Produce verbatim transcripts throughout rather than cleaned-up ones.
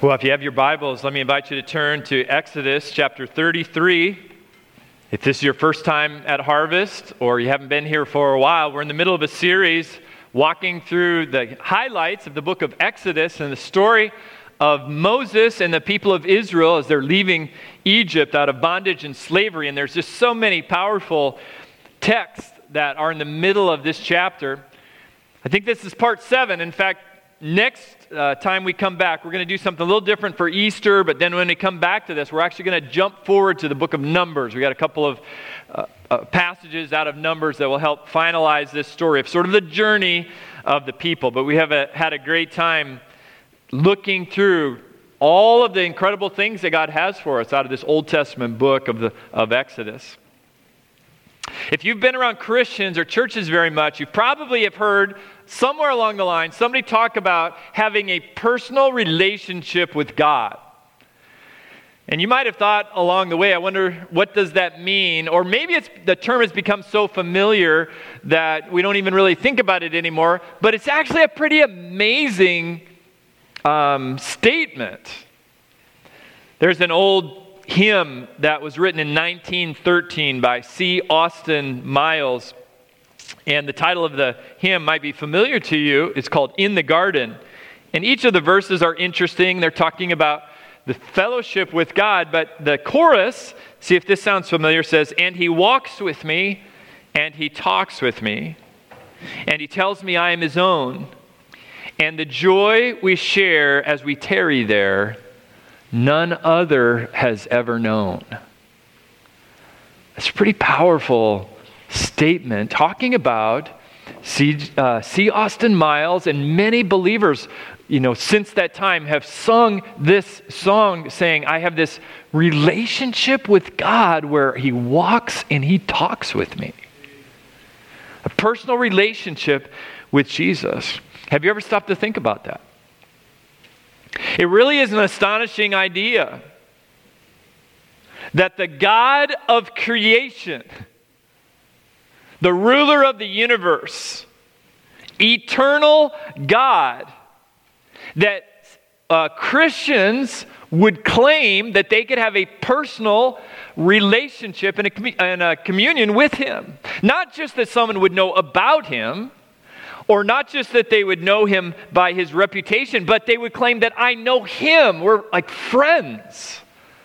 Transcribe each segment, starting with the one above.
Well, if you have your Bibles, let me invite you to turn to Exodus chapter thirty-three. If this is your first time at Harvest or you haven't been here for a while, we're in the middle of a series walking through the highlights of the book of Exodus and the story of Moses and the people of Israel as they're leaving Egypt out of bondage and slavery. And there's just so many powerful texts that are in the middle of this chapter. I think this is part seven. In fact, next uh, time we come back, we're going to do something a little different for Easter, but then when we come back to this, we're actually going to jump forward to the book of Numbers. We got a couple of uh, uh, passages out of Numbers that will help finalize this story of sort of the journey of the people. But we have a, had a great time looking through all of the incredible things that God has for us out of this Old Testament book of the of Exodus. If you've been around Christians or churches very much, you probably have heard somewhere along the line somebody talk about having a personal relationship with God. And you might have thought along the way, I wonder, what does that mean? Or maybe it's the term has become so familiar that we don't even really think about it anymore, but it's actually a pretty amazing um, statement. There's an old hymn that was written in nineteen thirteen by C. Austin Miles. And the title of the hymn might be familiar to you. It's called In the Garden. And each of the verses are interesting. They're talking about the fellowship with God. But the chorus, see if this sounds familiar, says, "And he walks with me, and he talks with me, and he tells me I am his own. And the joy we share as we tarry there, none other has ever known." It's a pretty powerful statement talking about C. Uh, C. Austin Miles and many believers, you know, since that time have sung this song saying, I have this relationship with God where he walks and he talks with me. A personal relationship with Jesus. Have you ever stopped to think about that? It really is an astonishing idea that the God of creation, the ruler of the universe, eternal God, that uh, Christians would claim that they could have a personal relationship and a, and a communion with him. Not just that someone would know about him, or not just that they would know him by his reputation, but they would claim that I know him. We're like friends.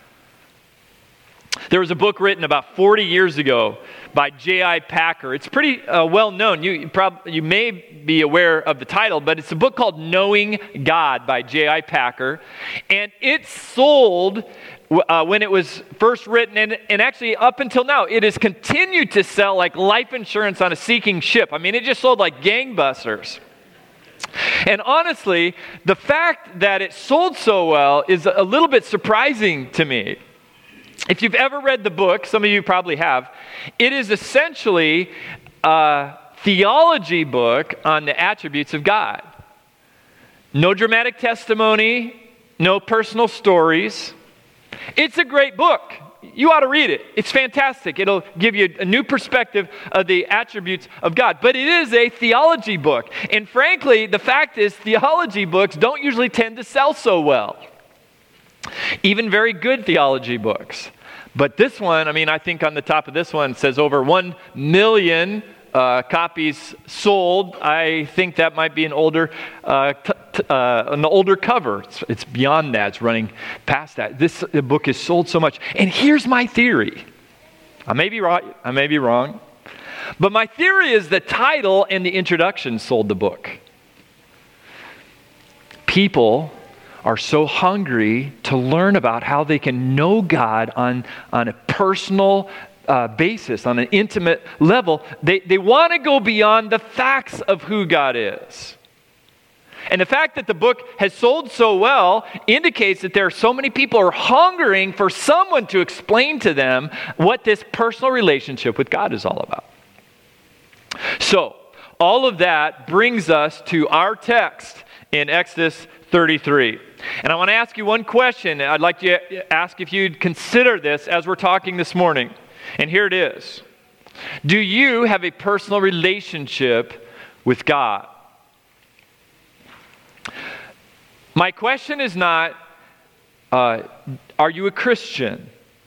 There was a book written about forty years ago by J I Packer. It's pretty uh, well known. You, you, prob- you may be aware of the title, but it's a book called Knowing God by J I Packer. And it sold uh, when it was first written, and, and actually up until now, it has continued to sell like life insurance on a sinking ship. I mean, it just sold like gangbusters. And honestly, the fact that it sold so well is a little bit surprising to me. If you've ever read the book, some of you probably have, it is essentially a theology book on the attributes of God. No dramatic testimony, no personal stories. It's a great book. You ought to read it. It's fantastic. It'll give you a new perspective of the attributes of God. But it is a theology book. And frankly, the fact is, theology books don't usually tend to sell so well. Even very good theology books. But this one, I mean, I think on the top of this one says over one million uh, copies sold. I think that might be an older uh, t- t- uh, an older cover. It's, it's beyond that. It's running past that. This book is sold so much. And here's my theory. I may be right. I may be wrong. But my theory is the title and the introduction sold the book. People are so hungry to learn about how they can know God on, on a personal uh, basis, on an intimate level. They, they want to go beyond the facts of who God is. And the fact that the book has sold so well indicates that there are so many people who are hungering for someone to explain to them what this personal relationship with God is all about. So, all of that brings us to our text in Exodus thirty-three. And I want to ask you one question. I'd like to ask if you'd consider this as we're talking this morning. And here it is. Do you have a personal relationship with God? My question is not, uh, are you a Christian?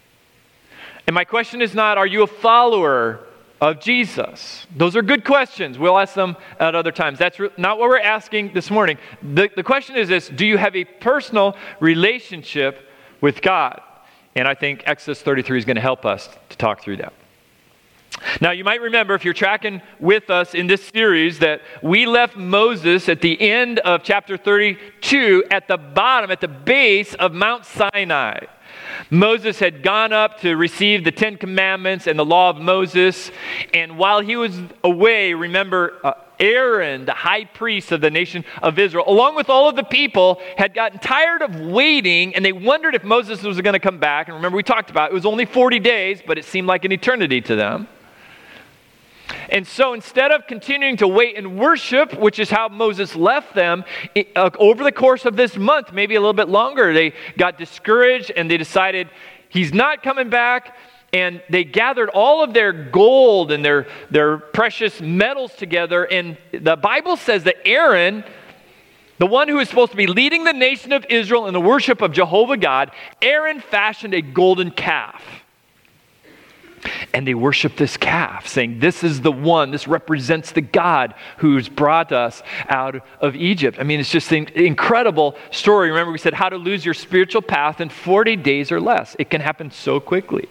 And my question is not, are you a follower of Jesus? Those are good questions. We'll ask them at other times. That's re- not what we're asking this morning. The, the question is this: do you have a personal relationship with God? And I think Exodus thirty-three is going to help us to talk through that. Now, you might remember, if you're tracking with us in this series, that we left Moses at the end of chapter thirty-two at the bottom, at the base of Mount Sinai. Moses had gone up to receive the Ten Commandments and the law of Moses. And while he was away, remember, uh, Aaron, the high priest of the nation of Israel, along with all of the people, had gotten tired of waiting, and they wondered if Moses was going to come back. And remember, we talked about it was only forty days, but it seemed like an eternity to them. And so instead of continuing to wait and worship, which is how Moses left them, it, uh, over the course of this month, maybe a little bit longer, they got discouraged and they decided he's not coming back. And they gathered all of their gold and their, their precious metals together. And the Bible says that Aaron, the one who is supposed to be leading the nation of Israel in the worship of Jehovah God, Aaron fashioned a golden calf. And they worship this calf, saying, this is the one, this represents the God who's brought us out of Egypt. I mean, it's just an incredible story. Remember, we said how to lose your spiritual path in forty days or less. It can happen so quickly.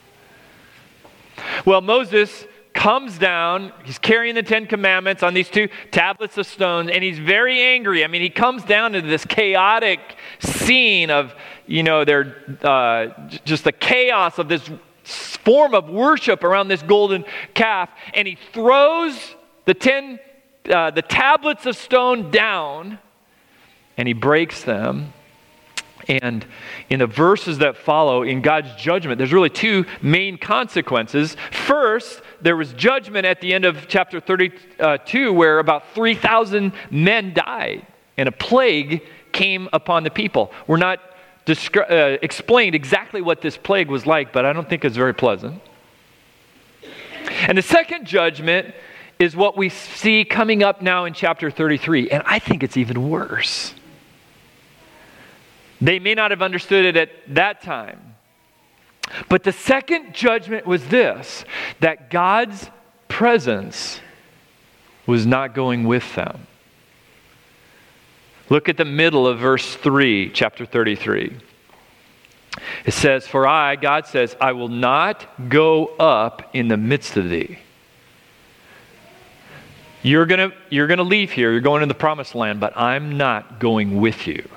Well, Moses comes down, he's carrying the Ten Commandments on these two tablets of stone, and he's very angry. I mean, he comes down into this chaotic scene of, you know, their, uh, just the chaos of this form of worship around this golden calf, and he throws the ten, uh, the tablets of stone down, and he breaks them. And in the verses that follow, in God's judgment, there's really two main consequences. First, there was judgment at the end of chapter thirty-two, where about three thousand men died, and a plague came upon the people. We're not Descri- uh, explained exactly what this plague was like, but I don't think it's very pleasant. And the second judgment is what we see coming up now in chapter thirty-three, and I think it's even worse. They may not have understood it at that time, but the second judgment was this: that God's presence was not going with them. Look at the middle of verse three, chapter thirty-three. It says, for I, God says, I will not go up in the midst of thee. You're going to you're going to leave here. You're going to the promised land, but I'm not going with you.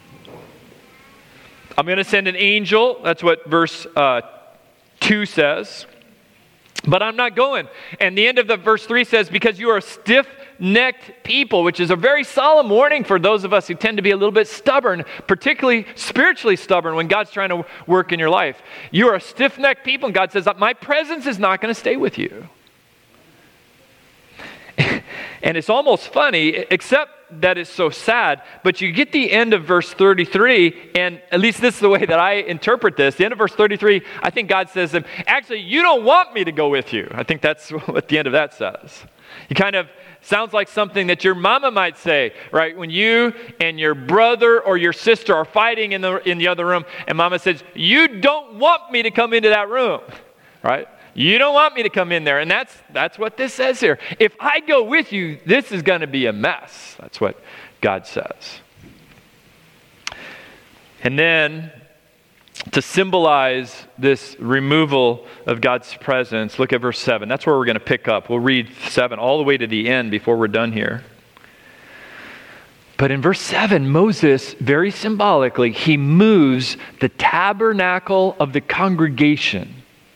I'm going to send an angel. That's what verse uh, two says. But I'm not going. And the end of the verse three says, because you are a stiff-necked people, which is a very solemn warning for those of us who tend to be a little bit stubborn, particularly spiritually stubborn when God's trying to work in your life. You are a stiff-necked people, and God says, my presence is not going to stay with you. And it's almost funny, except that it's so sad, but you get the end of verse thirty-three, and at least this is the way that I interpret this. The end of verse thirty-three, I think God says to him, actually, you don't want me to go with you. I think that's what the end of that says. He kind of sounds like something that your mama might say, right? When you and your brother or your sister are fighting in the in the other room, and mama says, you don't want me to come into that room, right? You don't want me to come in there. And that's that's what this says here. If I go with you, this is going to be a mess. That's what God says. And then, to symbolize this removal of God's presence, look at verse seven. That's where we're going to pick up. We'll read seven all the way to the end before we're done here. But in verse seven, Moses, very symbolically, he moves the tabernacle of the congregation,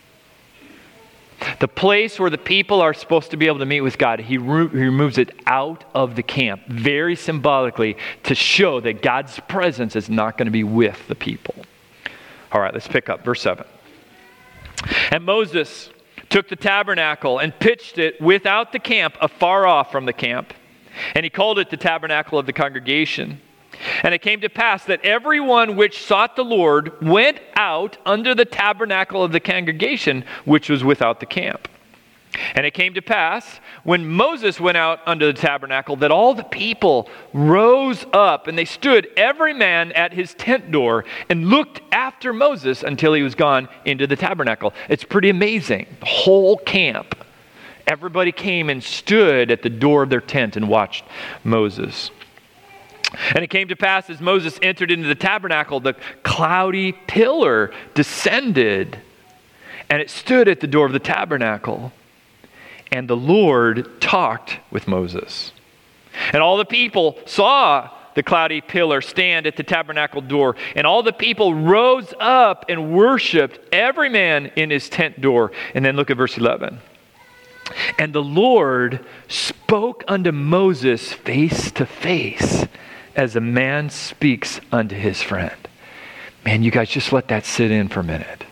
the place where the people are supposed to be able to meet with God. He, re- he removes it out of the camp, very symbolically, to show that God's presence is not going to be with the people. All right, let's pick up verse seven. And Moses took the tabernacle and pitched it without the camp, afar off from the camp. And he called it the tabernacle of the congregation. And it came to pass that everyone which sought the Lord went out under the tabernacle of the congregation, which was without the camp. And it came to pass, when Moses went out unto the tabernacle, that all the people rose up, and they stood every man at his tent door, and looked after Moses until he was gone into the tabernacle. It's pretty amazing. The whole camp, everybody came and stood at the door of their tent and watched Moses. And it came to pass, as Moses entered into the tabernacle, the cloudy pillar descended, and it stood at the door of the tabernacle. And the Lord talked with Moses. And all the people saw the cloudy pillar stand at the tabernacle door. And all the people rose up and worshiped, every man in his tent door. And then look at verse eleven. And the Lord spoke unto Moses face to face, as a man speaks unto his friend. Man, you guys, just let that sit in for a minute.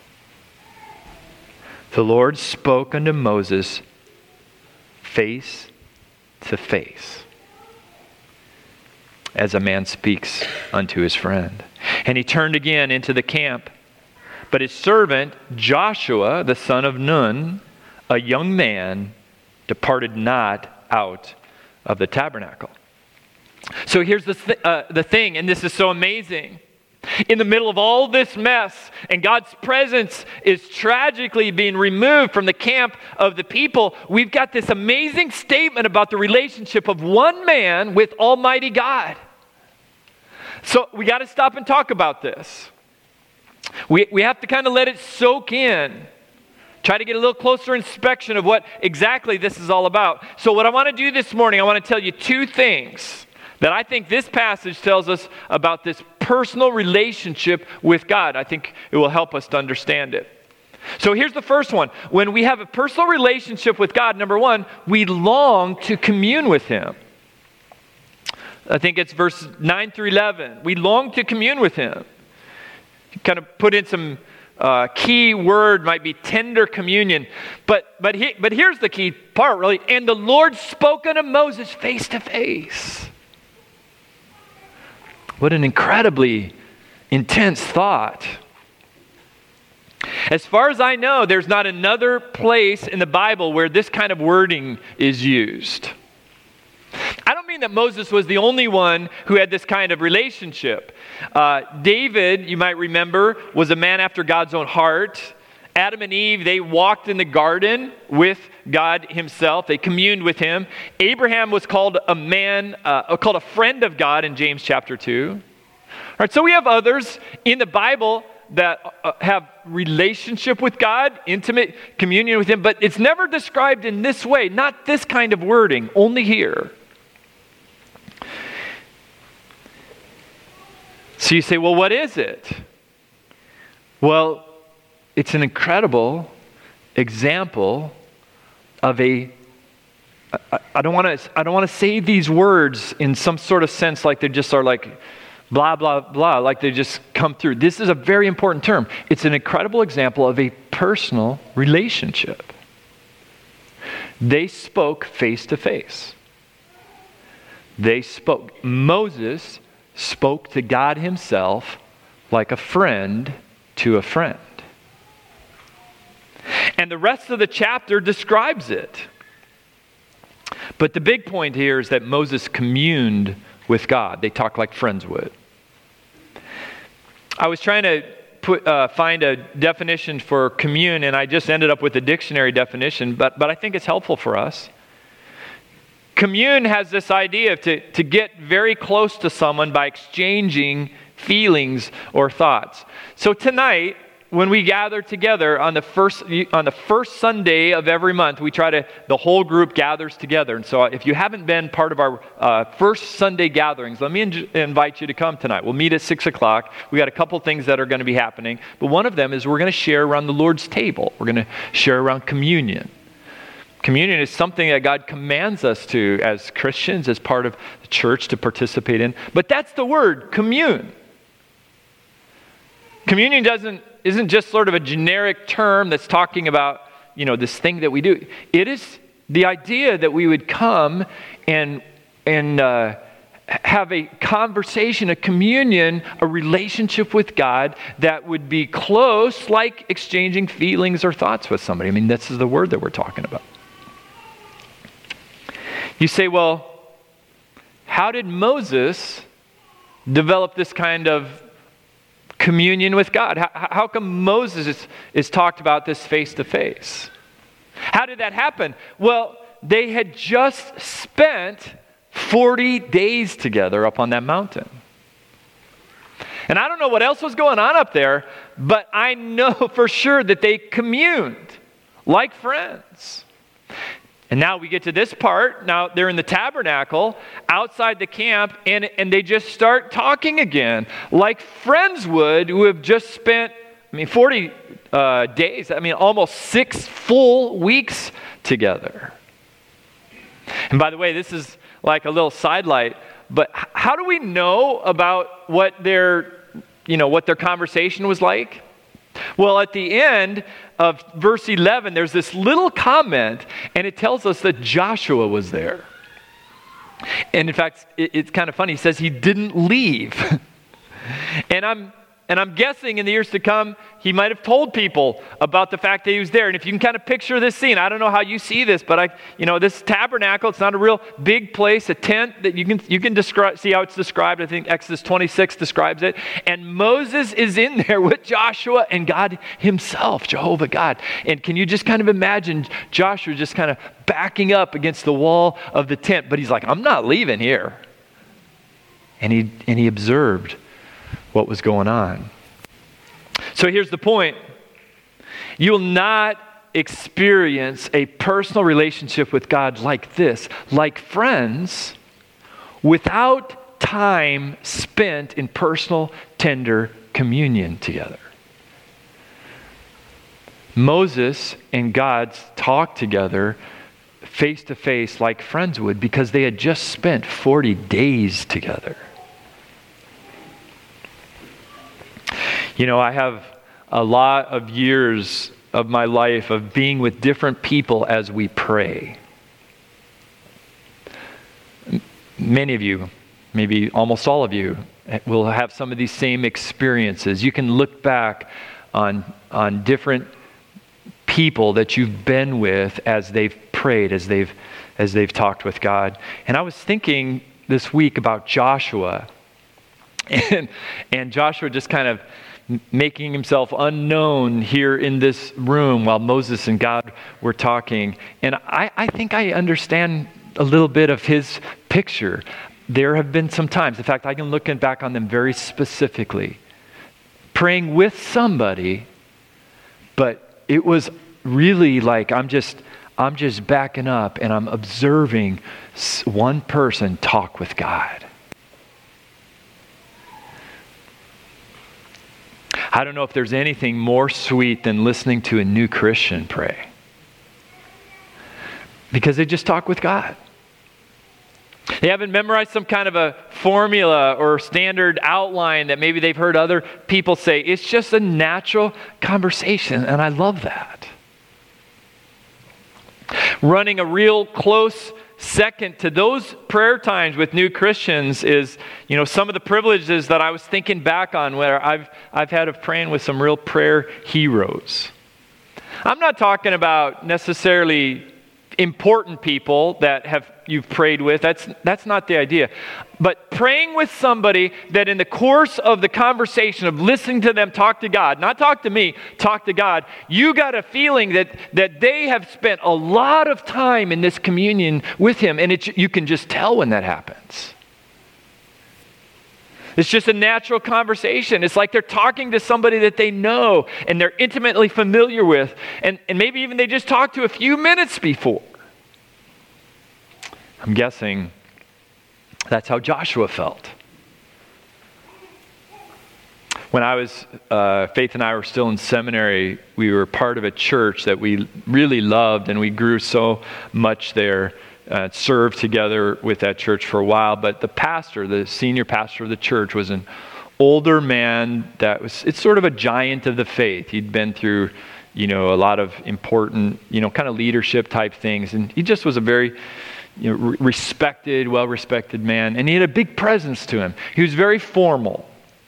The Lord spoke unto Moses face to face, as a man speaks unto his friend. And he turned again into the camp. But his servant Joshua, the son of Nun, a young man, departed not out of the tabernacle. So here's the, th- uh, the thing, and this is so amazing. In the middle of all this mess, and God's presence is tragically being removed from the camp of the people, we've got this amazing statement about the relationship of one man with Almighty God. So we got to stop and talk about this. We, we have to kind of let it soak in. Try to get a little closer inspection of what exactly this is all about. So what I want to do this morning, I want to tell you two things that I think this passage tells us about this personal relationship with God. I think it will help us to understand it. So here's the first one. When we have a personal relationship with God, number one, we long to commune with Him. I think it's verse nine through eleven. We long to commune with Him. Kind of put in some uh, key word, might be tender communion. But but he, but here's the key part, really. And the Lord spoke unto Moses face to face. What an incredibly intense thought. As far as I know, there's not another place in the Bible where this kind of wording is used. I don't mean that Moses was the only one who had this kind of relationship. Uh, David, you might remember, was a man after God's own heart. Adam and Eve, they walked in the garden with God Himself. They communed with Him. Abraham was called a man, uh, called a friend of God in James chapter two. All right, so we have others in the Bible that uh, have relationship with God, intimate communion with Him, but it's never described in this way, not this kind of wording, only here. So you say, well, what is it? Well, it's an incredible example of a, I, I don't want to I don't want to say these words in some sort of sense like they just are like blah, blah, blah, like they just come through. This is a very important term. It's an incredible example of a personal relationship. They spoke face to face. They spoke. Moses spoke to God Himself like a friend to a friend. And the rest of the chapter describes it. But the big point here is that Moses communed with God. They talked like friends would. I was trying to put, uh, find a definition for commune, and I just ended up with a dictionary definition, but, but I think it's helpful for us. Commune has this idea of to, to get very close to someone by exchanging feelings or thoughts. So tonight, when we gather together on the first on the first Sunday of every month, we try to, the whole group gathers together. And so if you haven't been part of our uh, first Sunday gatherings, let me in- invite you to come tonight. We'll meet at six o'clock. We got a couple things that are going to be happening. But one of them is we're going to share around the Lord's table. We're going to share around communion. Communion is something that God commands us to as Christians, as part of the church, to participate in. But that's the word, commune. Communion doesn't isn't just sort of a generic term that's talking about, you know, this thing that we do. It is the idea that we would come and and uh, have a conversation, a communion, a relationship with God that would be close, like exchanging feelings or thoughts with somebody. I mean, this is the word that we're talking about. You say, well, how did Moses develop this kind of communion with God? How, how come Moses is, is talked about this face to face? How did that happen? Well, they had just spent forty days together up on that mountain. And I don't know what else was going on up there, but I know for sure that they communed like friends. And now we get to this part. Now they're in the tabernacle outside the camp, and, and they just start talking again like friends would who have just spent, I mean, forty uh, days, I mean, almost six full weeks together. And by the way, this is like a little sidelight, but how do we know about what their, you know, what their conversation was like? Well, at the end of verse eleven, there's this little comment, and it tells us that Joshua was there. And in fact, it, it's kind of funny. He says he didn't leave. and I'm and I'm guessing in the years to come, he might have told people about the fact that he was there. And if you can kind of picture this scene, I don't know how you see this, but I, you know, this tabernacle, it's not a real big place, a tent that you can you can describe, see how it's described. I think Exodus twenty-six describes it. And Moses is in there with Joshua and God himself, Jehovah God. And can you just kind of imagine Joshua just kind of backing up against the wall of the tent, but he's like, I'm not leaving here. And he and he observed what was going on. So here's the point. You will not experience a personal relationship with God like this, like friends, without time spent in personal, tender communion together. Moses and God talked together face to face like friends would because they had just spent forty days together. You know, I have a lot of years of my life of being with different people as we pray. Many of you, maybe almost all of you, will have some of these same experiences. You can look back on, on different people that you've been with as they've prayed, as they've, as they've talked with God. And I was thinking this week about Joshua, and, and Joshua just kind of making himself unknown here in this room while Moses and God were talking. And I, I think I understand a little bit of his picture. There have been some times, in fact, I can look back on them very specifically, praying with somebody, but it was really like I'm just, I'm just backing up and I'm observing one person talk with God. I don't know if there's anything more sweet than listening to a new Christian pray. Because they just talk with God. They haven't memorized some kind of a formula or standard outline that maybe they've heard other people say. It's just a natural conversation, and I love that. Running a real close second to those prayer times with new Christians is, you know, some of the privileges that I was thinking back on where I've I've had of praying with some real prayer heroes. I'm not talking about necessarily important people that have you've prayed with. That's that's not the idea. But praying with somebody that in the course of the conversation of listening to them talk to God, not talk to me, talk to God, you got a feeling that that they have spent a lot of time in this communion with Him, and it, you can just tell when that happens. It's just a natural conversation. It's like they're talking to somebody that they know and they're intimately familiar with, and, and maybe even they just talked to a few minutes before. I'm guessing that's how Joshua felt. When I was, uh, Faith and I were still in seminary, we were part of a church that we really loved, and we grew so much there. Uh, served together with that church for a while, but the pastor, the senior pastor of the church, was an older man that was, it's sort of a giant of the faith. He'd been through, you know, a lot of important, you know, kind of leadership type things, and he just was a very, you know, re- respected, well-respected man, and he had a big presence to him. He was very formal.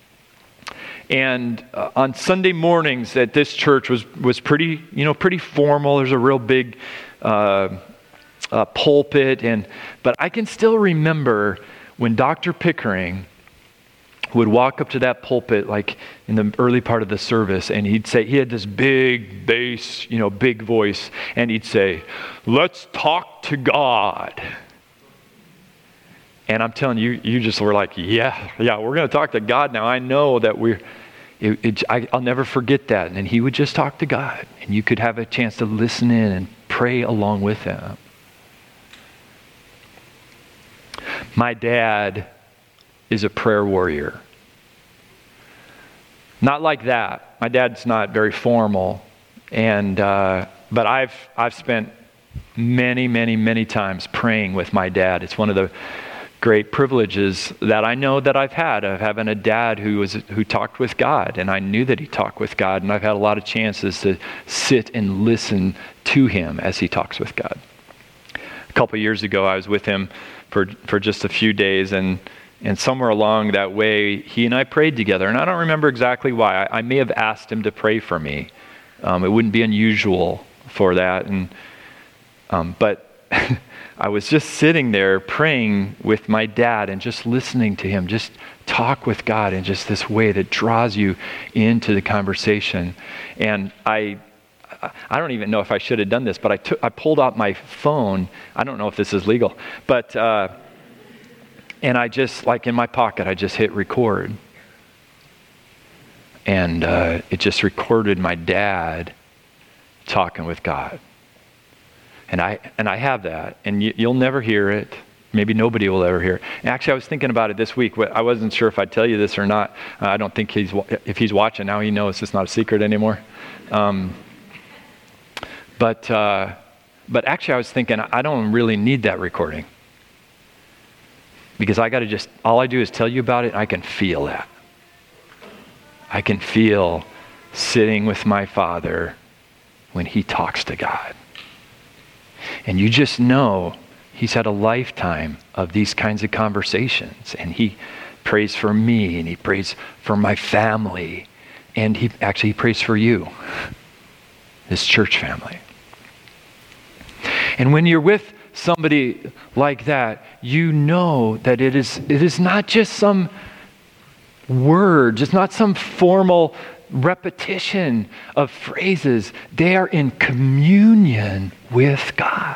And uh, on Sunday mornings at this church was was pretty, you know, pretty formal. There's a real big uh uh, pulpit, and but I can still remember when Doctor Pickering would walk up to that pulpit like in the early part of the service, and he'd say, he had this big bass, you know, big voice, and he'd say, "Let's talk to God." And I'm telling you, you just were like, yeah, yeah, we're going to talk to God now. I know that we're, it, it, I, I'll never forget that. And he would just talk to God, and you could have a chance to listen in and pray along with him. My dad is a prayer warrior. Not like that. My dad's not very formal, and uh, but I've I've spent many, many, many times praying with my dad. It's one of the great privileges that I know that I've had of having a dad who was who talked with God, and I knew that he talked with God, and I've had a lot of chances to sit and listen to him as he talks with God. A couple of years ago, I was with him for for just a few days, and and somewhere along that way, he and I prayed together, and I don't remember exactly why. I, I may have asked him to pray for me. Um, it wouldn't be unusual for that, and um, but I was just sitting there praying with my dad and just listening to him just talk with God in just this way that draws you into the conversation. And I I don't even know if I should have done this, but I took I pulled out my phone. I don't know if this is legal, but uh, and I just, like in my pocket, I just hit record. And uh, it just recorded my dad talking with God. And I and I have that, and you, you'll never hear it. Maybe nobody will ever hear it. And actually, I was thinking about it this week. I wasn't sure if I'd tell you this or not. Uh, I don't think he's, if he's watching now, he knows it's not a secret anymore. Um, but uh, but actually, I was thinking, I don't really need that recording. Because I got to just, all I do is tell you about it, and I can feel that. I can feel sitting with my Father when he talks to God. And you just know he's had a lifetime of these kinds of conversations, and he prays for me, and he prays for my family, and he actually he prays for you, his church family. And when you're with somebody like that, you know that it is it is not just some words, it's not some formal repetition of phrases. They are in communion with God.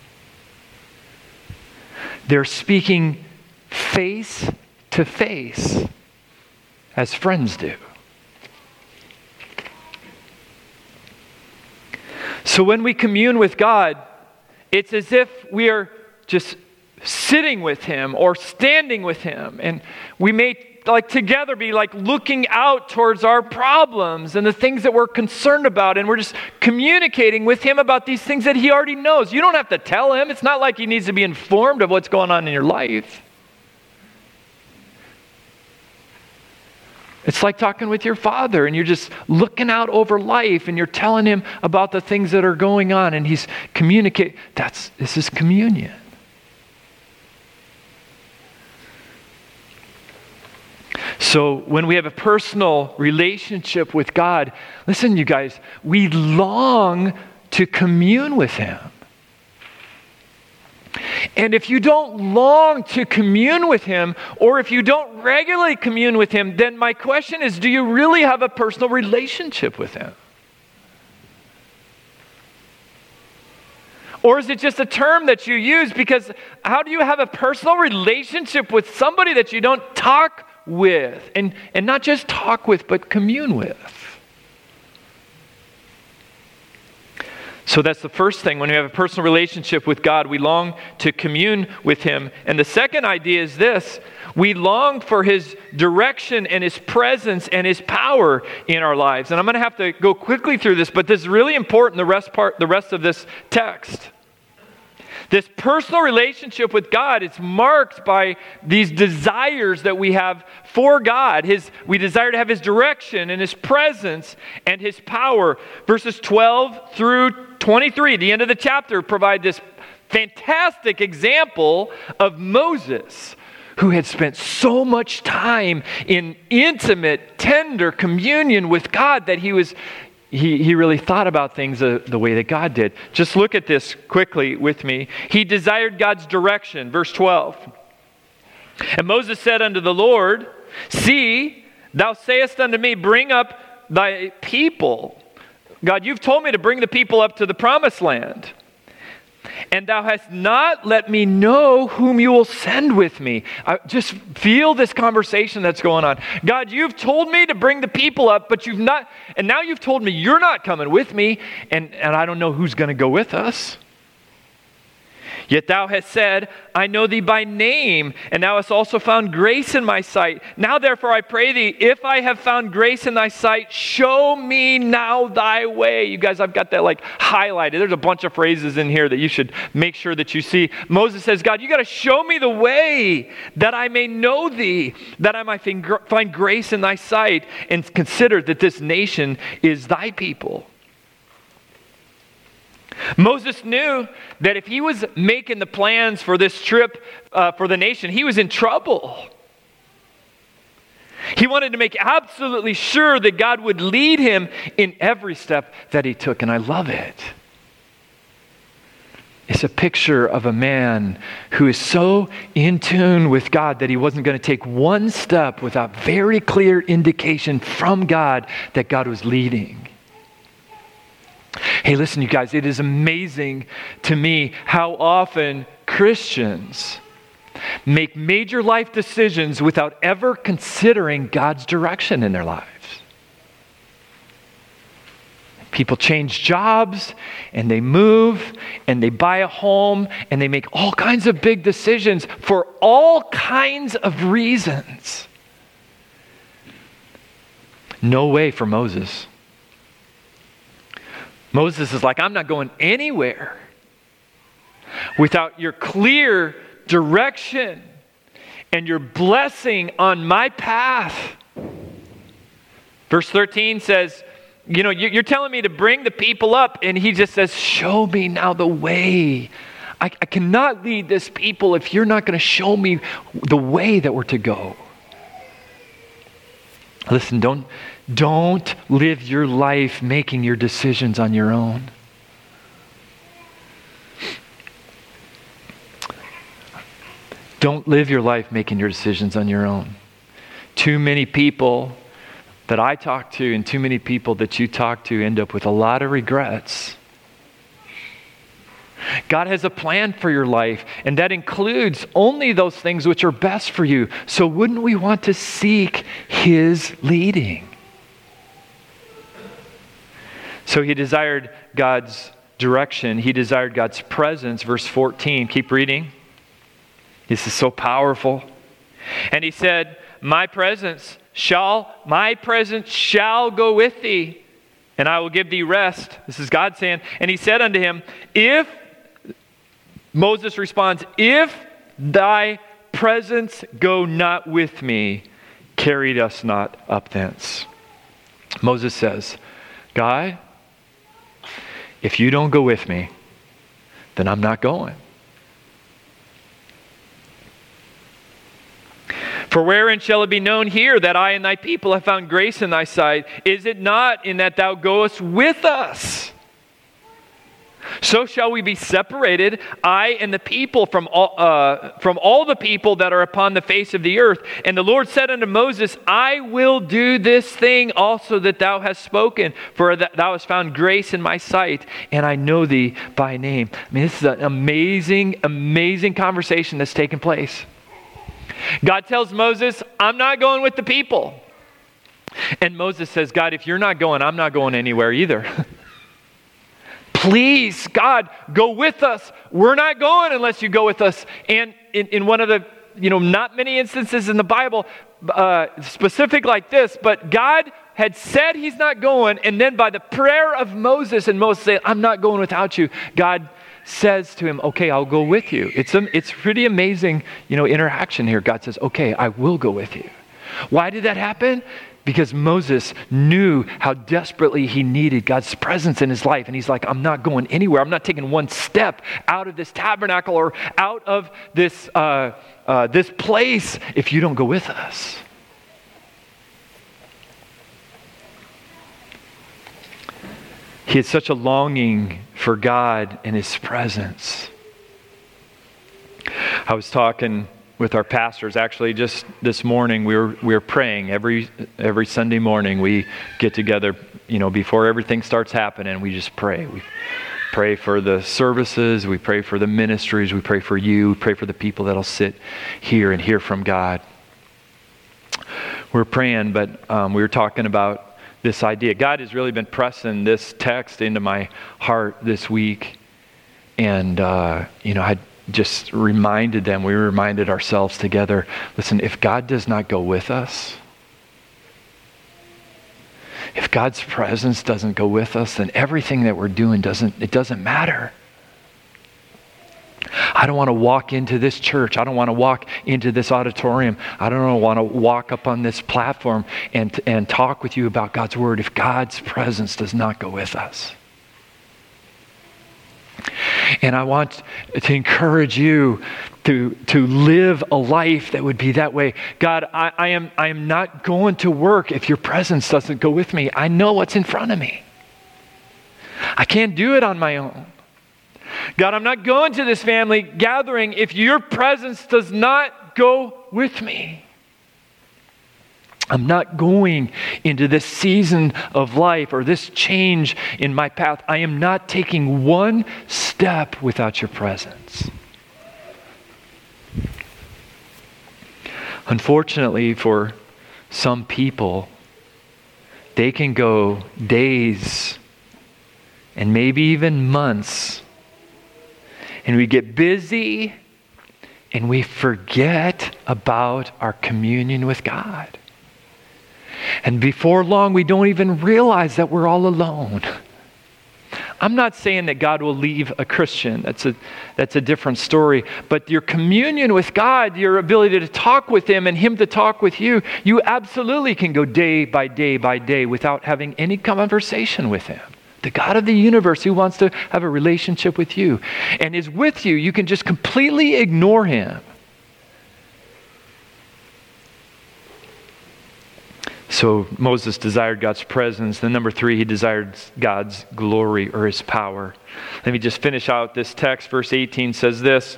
They're speaking face to face as friends do. So when we commune with God, it's as if we are just sitting with him or standing with him, and we may like together be like looking out towards our problems and the things that we're concerned about, and we're just communicating with him about these things that he already knows. You don't have to tell him. It's not like he needs to be informed of what's going on in your life. It's like talking with your father, and you're just looking out over life, and you're telling him about the things that are going on, and he's communicating. That's this is communion. So when we have a personal relationship with God, listen, you guys, we long to commune with him. And if you don't long to commune with him, or if you don't regularly commune with him, then my question is, do you really have a personal relationship with him? Or is it just a term that you use? Because how do you have a personal relationship with somebody that you don't talk with? And, and not just talk with, but commune with. So that's the first thing. When we have a personal relationship with God, we long to commune with him. And the second idea is this: we long for his direction and his presence and his power in our lives. And I'm going to have to go quickly through this, but this is really important, the rest part, the rest of this text. This personal relationship with God is marked by these desires that we have for God. His, we desire to have his direction and his presence and his power. Verses twelve through twenty-three, the end of the chapter, provide this fantastic example of Moses, who had spent so much time in intimate, tender communion with God that he was he, he really thought about things the, the way that God did. Just look at this quickly with me. He desired God's direction, verse twelve. And Moses said unto the Lord, see, thou sayest unto me, bring up thy people. God, you've told me to bring the people up to the promised land. And thou hast not let me know whom you will send with me. I just feel this conversation that's going on. God, you've told me to bring the people up, but you've not, and now you've told me you're not coming with me, and, and I don't know who's going to go with us. Yet thou hast said, I know thee by name, and thou hast also found grace in my sight. Now therefore I pray thee, if I have found grace in thy sight, show me now thy way. You guys, I've got that like highlighted. There's a bunch of phrases in here that you should make sure that you see. Moses says, God, you got to show me the way that I may know thee, that I might find grace in thy sight, and consider that this nation is thy people. Moses knew that if he was making the plans for this trip uh, for the nation, he was in trouble. He wanted to make absolutely sure that God would lead him in every step that he took, and I love it. It's a picture of a man who is so in tune with God that he wasn't going to take one step without very clear indication from God that God was leading. Hey, listen, you guys, it is amazing to me how often Christians make major life decisions without ever considering God's direction in their lives. People change jobs, and they move, and they buy a home, and they make all kinds of big decisions for all kinds of reasons. No way for Moses. Moses is like, I'm not going anywhere without your clear direction and your blessing on my path. Verse thirteen says, you know, you're telling me to bring the people up, and he just says, show me now the way. I, I cannot lead this people if you're not going to show me the way that we're to go. Listen, don't, don't live your life making your decisions on your own. Don't live your life making your decisions on your own. Too many people that I talk to and too many people that you talk to end up with a lot of regrets. God has a plan for your life, and that includes only those things which are best for you. So wouldn't we want to seek His leading? So he desired God's direction. He desired God's presence. Verse fourteen, keep reading. This is so powerful. And he said, my presence shall, my presence shall go with thee, and I will give thee rest. This is God saying. And he said unto him, if, Moses responds, if thy presence go not with me, carried us not up thence. Moses says, God, if you don't go with me, then I'm not going. For wherein shall it be known here that I and thy people have found grace in thy sight? Is it not in that thou goest with us? So shall we be separated, I and the people, from all, uh, from all the people that are upon the face of the earth. And the Lord said unto Moses, I will do this thing also that thou hast spoken, for that thou hast found grace in my sight, and I know thee by name. I mean, this is an amazing, amazing conversation that's taken place. God tells Moses, I'm not going with the people. And Moses says, God, if you're not going, I'm not going anywhere either. Please, God, go with us. We're not going unless you go with us. And in, in one of the, you know, not many instances in the Bible, uh, specific like this, but God had said he's not going, and then by the prayer of Moses, and Moses said, I'm not going without you, God says to him, okay, I'll go with you. It's a, it's pretty amazing, you know, interaction here. God says, okay, I will go with you. Why did that happen? Because Moses knew how desperately he needed God's presence in his life. And he's like, I'm not going anywhere. I'm not taking one step out of this tabernacle or out of this, uh, uh, this place if you don't go with us. he had such a longing for God and his presence. I was talking with our pastors actually just this morning. We were we were praying every every Sunday morning. We get together, you know, before everything starts happening. We just pray. We pray for the services. We pray for the ministries. We pray for you. We pray for the people that'll sit here and hear from God. We're praying, but um, we were talking about this idea. God has really been pressing this text into my heart this week. And, uh, you know, I just reminded them, we reminded ourselves together, listen, if God does not go with us, if God's presence doesn't go with us, then everything that we're doing doesn't, it doesn't matter. I don't want to walk into this church. I don't want to walk into this auditorium. I don't want to walk up on this platform and, and talk with you about God's word if God's presence does not go with us. And I want to encourage you to, to live a life that would be that way. God, I, I am, I am not going to work if your presence doesn't go with me. I know what's in front of me. I can't do it on my own. God, I'm not going to this family gathering if your presence does not go with me. I'm not going into this season of life or this change in my path. I am not taking one step without your presence. Unfortunately, for some people, they can go days and maybe even months, and we get busy and we forget about our communion with God. And before long, we don't even realize that we're all alone. I'm not saying that God will leave a Christian. That's a, that's a different story. But your communion with God, your ability to talk with Him and Him to talk with you, you absolutely can go day by day by day without having any conversation with Him. The God of the universe who wants to have a relationship with you and is with you, you can just completely ignore Him. So Moses desired God's presence. Then number three, he desired God's glory or His power. Let me just finish out this text. Verse eighteen says this.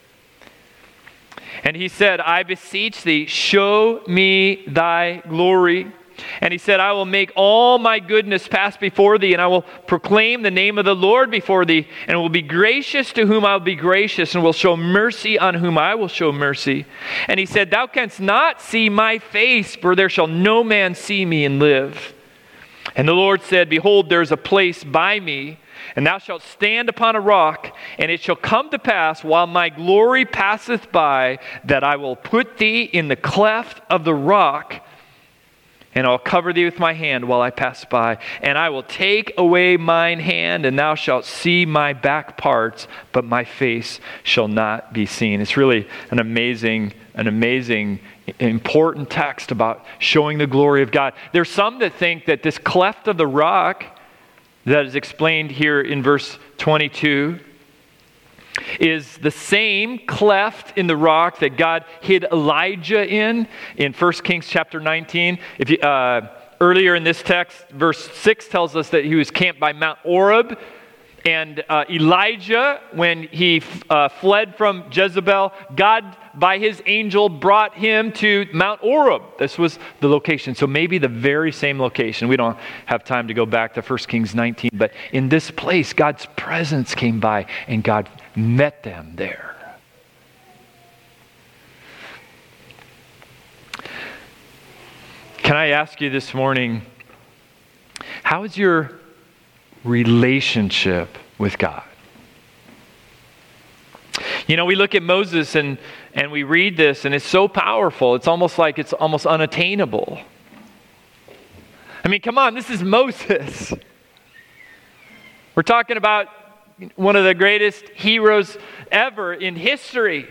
And he said, I beseech thee, show me thy glory. And he said, I will make all my goodness pass before thee, and I will proclaim the name of the Lord before thee, and will be gracious to whom I will be gracious, and will show mercy on whom I will show mercy. And he said, thou canst not see my face, for there shall no man see me and live. And the Lord said, behold, there is a place by me, and thou shalt stand upon a rock, and it shall come to pass, while my glory passeth by, that I will put thee in the cleft of the rock, and I'll cover thee with my hand while I pass by. And I will take away mine hand, and thou shalt see my back parts, but my face shall not be seen. It's really an amazing, an amazing, important text about showing the glory of God. There's some that think that this cleft of the rock that is explained here in verse twenty-two is the same cleft in the rock that God hid Elijah in, in First Kings chapter nineteen. If you, uh, earlier in this text, verse six tells us that he was camped by Mount Oreb. And uh, Elijah, when he uh, fled from Jezebel, God, by his angel, brought him to Mount Oreb. This was the location. So maybe the very same location. We don't have time to go back to First Kings nineteen. But in this place, God's presence came by, and God met them there. Can I ask you this morning, how is your relationship with God? You know, we look at Moses and, and we read this, and it's so powerful. It's almost like it's almost unattainable. I mean, come on, this is Moses. We're talking about one of the greatest heroes ever in history.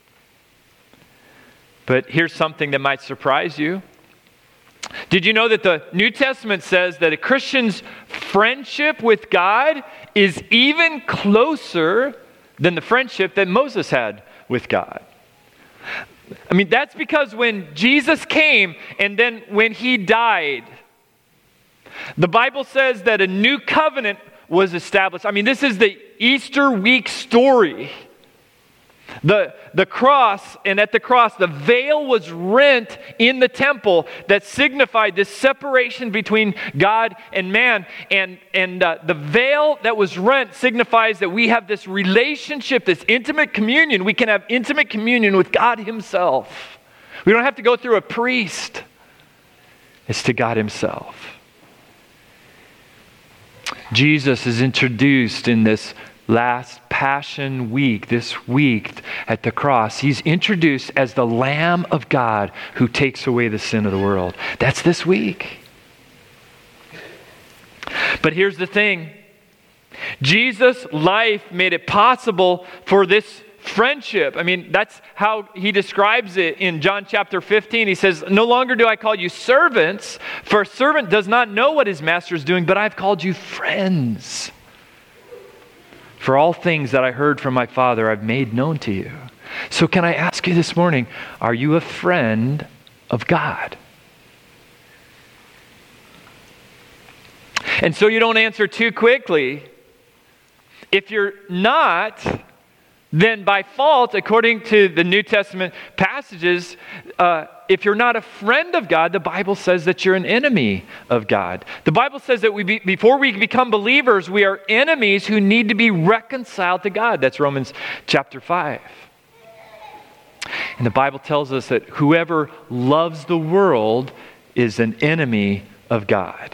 But here's something that might surprise you. Did you know that the New Testament says that a Christian's friendship with God is even closer than the friendship that Moses had with God? I mean, that's because when Jesus came and then when He died, the Bible says that a new covenant was established. I mean, this is the Easter week story. The, the cross, and at the cross, the veil was rent in the temple that signified this separation between God and man. And, and uh, the veil that was rent signifies that we have this relationship, this intimate communion. We can have intimate communion with God himself. We don't have to go through a priest. It's to God himself. Jesus is introduced in this last Passion Week, this week at the cross. He's introduced as the Lamb of God who takes away the sin of the world. That's this week. But here's the thing. Jesus' life made it possible for this friendship. I mean, that's how he describes it in John chapter fifteen. He says, "No longer do I call you servants, for a servant does not know what his master is doing, but I've called you friends. For all things that I heard from my Father, I've made known to you." So can I ask you this morning, are you a friend of God? And so you don't answer too quickly. If you're not, then by fault, according to the New Testament passages, uh, if you're not a friend of God, the Bible says that you're an enemy of God. The Bible says that we be, before we become believers, we are enemies who need to be reconciled to God. That's Romans chapter five. And the Bible tells us that whoever loves the world is an enemy of God.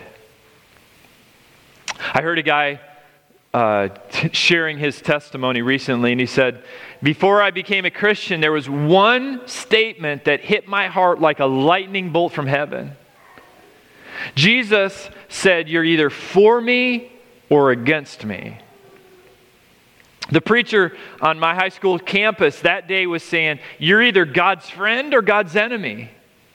I heard a guy Uh, t- sharing his testimony recently, and he said, "Before I became a Christian, there was one statement that hit my heart like a lightning bolt from heaven. Jesus said, 'You're either for me or against me.' The preacher on my high school campus that day was saying, 'You're either God's friend or God's enemy.'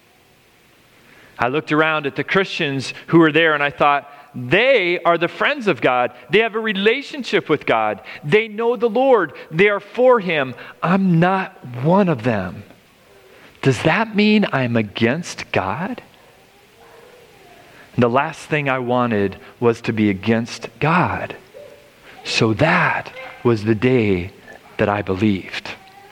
I looked around at the Christians who were there, and I thought, they are the friends of God. They have a relationship with God. They know the Lord. They are for him. I'm not one of them. Does that mean I'm against God?" And the last thing I wanted was to be against God. So that was the day that I believed.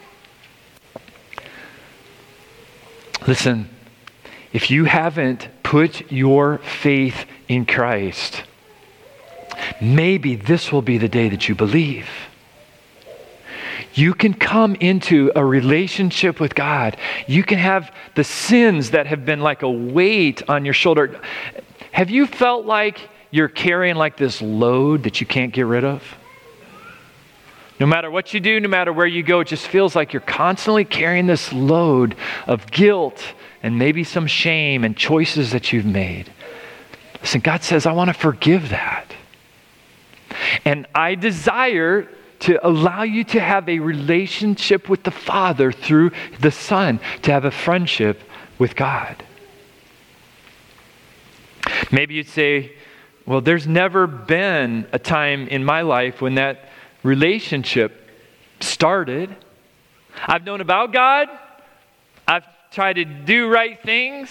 Listen, if you haven't put your faith in Christ, maybe this will be the day that you believe. You can come into a relationship with God. You can have the sins that have been like a weight on your shoulder. Have you felt like you're carrying like this load that you can't get rid of? No matter what you do, no matter where you go, it just feels like you're constantly carrying this load of guilt and maybe some shame and choices that you've made. Listen, God says, I want to forgive that. And I desire to allow you to have a relationship with the Father through the Son, to have a friendship with God. Maybe you'd say, well, there's never been a time in my life when that relationship started. I've known about God. I've tried to do right things.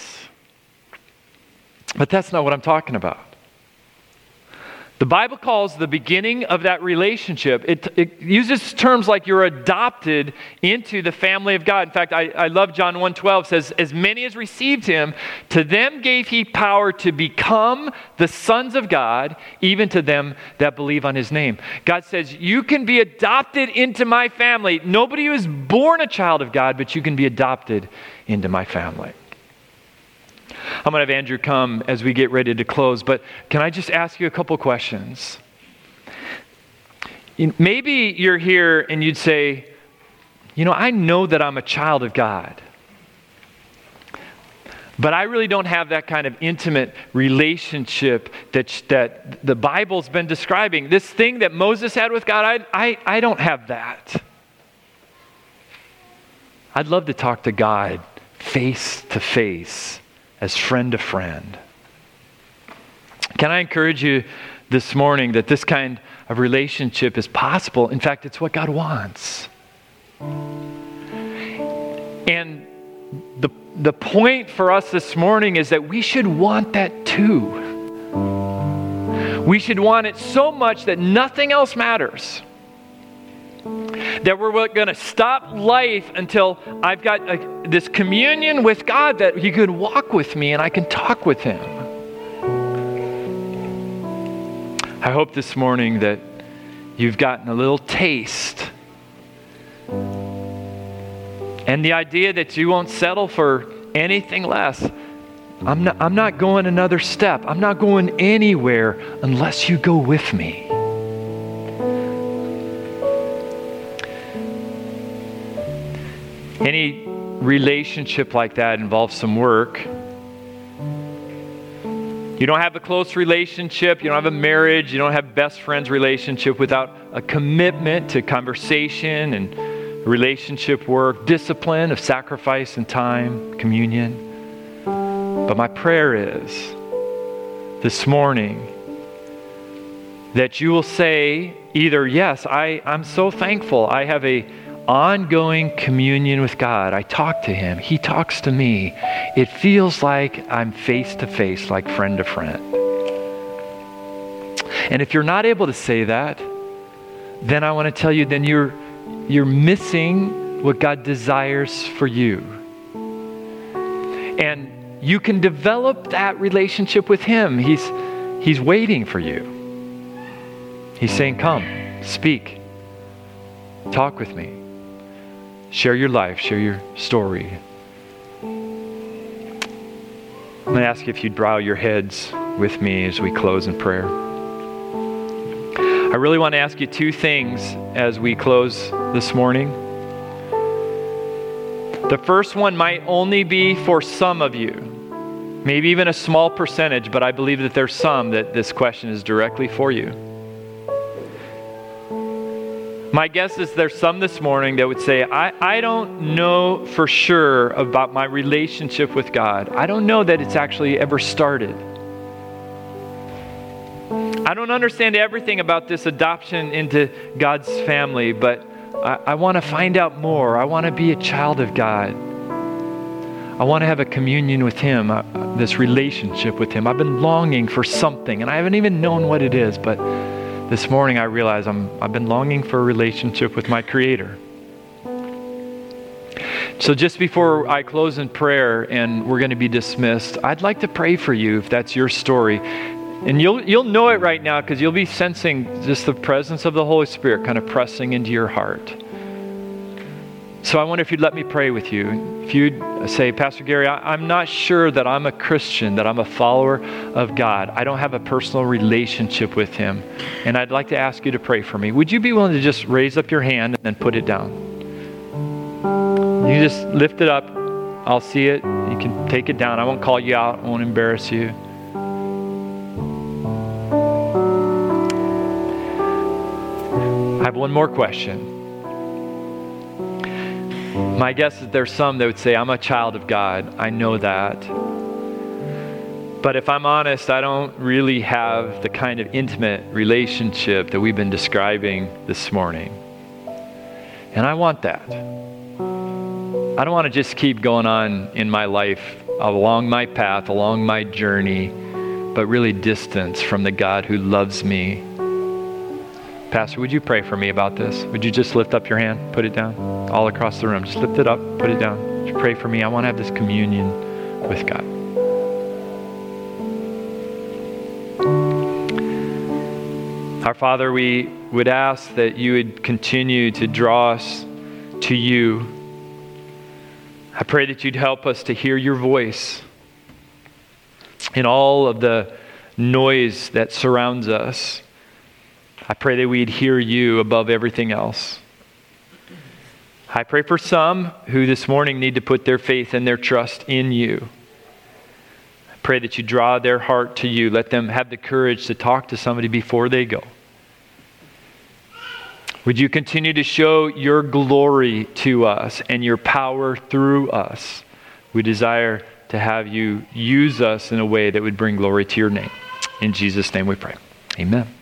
But that's not what I'm talking about. The Bible calls the beginning of that relationship, it, it uses terms like you're adopted into the family of God. In fact, I, I love John one twelve says, as many as received him, to them gave he power to become the sons of God, even to them that believe on his name. God says, you can be adopted into my family. Nobody was born a child of God, but you can be adopted into my family. I'm going to have Andrew come as we get ready to close, but can I just ask you a couple questions? Maybe you're here and you'd say, you know, I know that I'm a child of God, but I really don't have that kind of intimate relationship that, that the Bible's been describing. This thing that Moses had with God, I, I, I don't have that. I'd love to talk to God face to face, as friend to friend. Can I encourage you this morning that this kind of relationship is possible? In fact, it's what God wants. And the, the point for us this morning is that we should want that too. We should want it so much that nothing else matters. That we're going to stop life until I've got a, this communion with God, that He could walk with me and I can talk with Him. I hope this morning that you've gotten a little taste. And the idea that you won't settle for anything less. I'm not, I'm not going another step. I'm not going anywhere unless you go with me. Any relationship like that involves some work. You don't have a close relationship, you don't have a marriage, you don't have best friends relationship without a commitment to conversation and relationship work, discipline of sacrifice and time, communion. But my prayer is this morning that you will say either, yes, I, I'm so thankful. I have a ongoing communion with God. I talk to Him. He talks to me. It feels like I'm face to face, like friend to friend. And if you're not able to say that, then I want to tell you, then you're you're missing what God desires for you. And you can develop that relationship with Him. He's He's waiting for you. He's saying, come, speak, talk with me. Share your life, share your story. I'm going to ask you if you'd bow your heads with me as we close in prayer. I really want to ask you two things as we close this morning. The first one might only be for some of you, maybe even a small percentage, but I believe that there's some that this question is directly for you. My guess is there's some this morning that would say, I, I don't know for sure about my relationship with God. I don't know that it's actually ever started. I don't understand everything about this adoption into God's family, but I, I want to find out more. I want to be a child of God. I want to have a communion with Him, uh, this relationship with Him. I've been longing for something, and I haven't even known what it is, but this morning I realize I'm, I've been longing for a relationship with my Creator. So just before I close in prayer and we're going to be dismissed, I'd like to pray for you if that's your story. And you'll you'll know it right now because you'll be sensing just the presence of the Holy Spirit kind of pressing into your heart. So I wonder if you'd let me pray with you. If you'd say, Pastor Gary, I, I'm not sure that I'm a Christian, that I'm a follower of God. I don't have a personal relationship with Him. And I'd like to ask you to pray for me. Would you be willing to just raise up your hand and then put it down? You just lift it up. I'll see it. You can take it down. I won't call you out. I won't embarrass you. I have one more question. My guess is there's some that would say, I'm a child of God. I know that. But if I'm honest, I don't really have the kind of intimate relationship that we've been describing this morning. And I want that. I don't want to just keep going on in my life, along my path, along my journey, but really distance from the God who loves me. Pastor, would you pray for me about this? Would you just lift up your hand, put it down, all across the room. Just lift it up, put it down. Would you pray for me? I want to have this communion with God. Our Father, we would ask that you would continue to draw us to you. I pray that you'd help us to hear your voice in all of the noise that surrounds us. I pray that we'd hear you above everything else. I pray for some who this morning need to put their faith and their trust in you. I pray that you draw their heart to you. Let them have the courage to talk to somebody before they go. Would you continue to show your glory to us and your power through us? We desire to have you use us in a way that would bring glory to your name. In Jesus' name we pray. Amen.